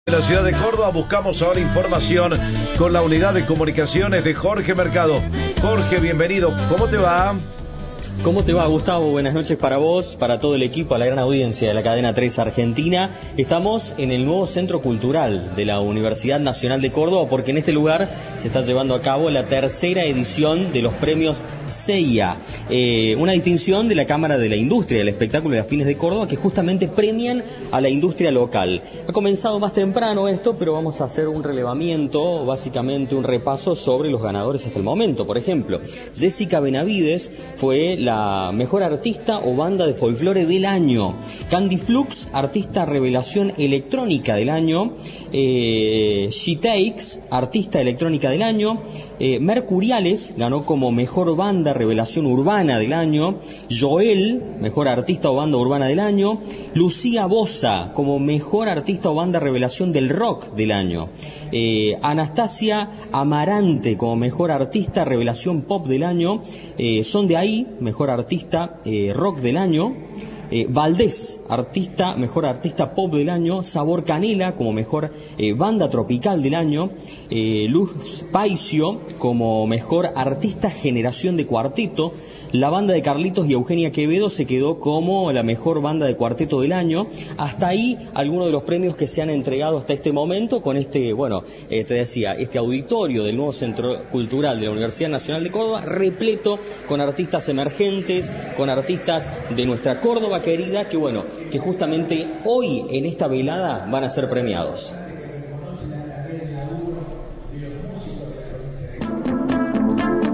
En la ciudad de Córdoba buscamos ahora información con la unidad de comunicaciones de Jorge Mercado. Jorge, bienvenido. ¿Cómo te va? ¿Cómo te va, Gustavo? Buenas noches para vos, para todo el equipo, a la gran audiencia de la cadena 3 Argentina. Estamos en el nuevo Centro Cultural de la Universidad Nacional de Córdoba porque en este lugar se está llevando a cabo la tercera edición de los premios CEIA, una distinción de la Cámara de la Industria del Espectáculo y las Fines de Córdoba que justamente premian a la industria local. Ha comenzado más temprano esto, pero vamos a hacer un relevamiento, básicamente un repaso sobre los ganadores hasta el momento. Por ejemplo, Jessica Benavides fue la mejor artista o banda de folclore del año. Candy Flux, artista revelación electrónica del año. She Takes, artista electrónica del año. Mercuriales ganó como mejor banda revelación urbana del año. Joel, mejor artista o banda urbana del año. Lucía Bosa como mejor artista o banda revelación del rock del año. Anastasia Amarante como mejor artista revelación pop del año. Son de ahí, mejor artista rock del año. Valdés, mejor artista pop del año. Sabor Canela como mejor banda tropical del año. Luz Paicio como mejor artista generación de cuarteto. La banda de Carlitos y Eugenia Quevedo se quedó como la mejor banda de cuarteto del año. Hasta ahí algunos de los premios que se han entregado hasta este momento con este, te decía, este auditorio del nuevo Centro Cultural de la Universidad Nacional de Córdoba, repleto con artistas emergentes, con artistas de nuestra Córdoba querida, que justamente hoy en esta velada van a ser premiados.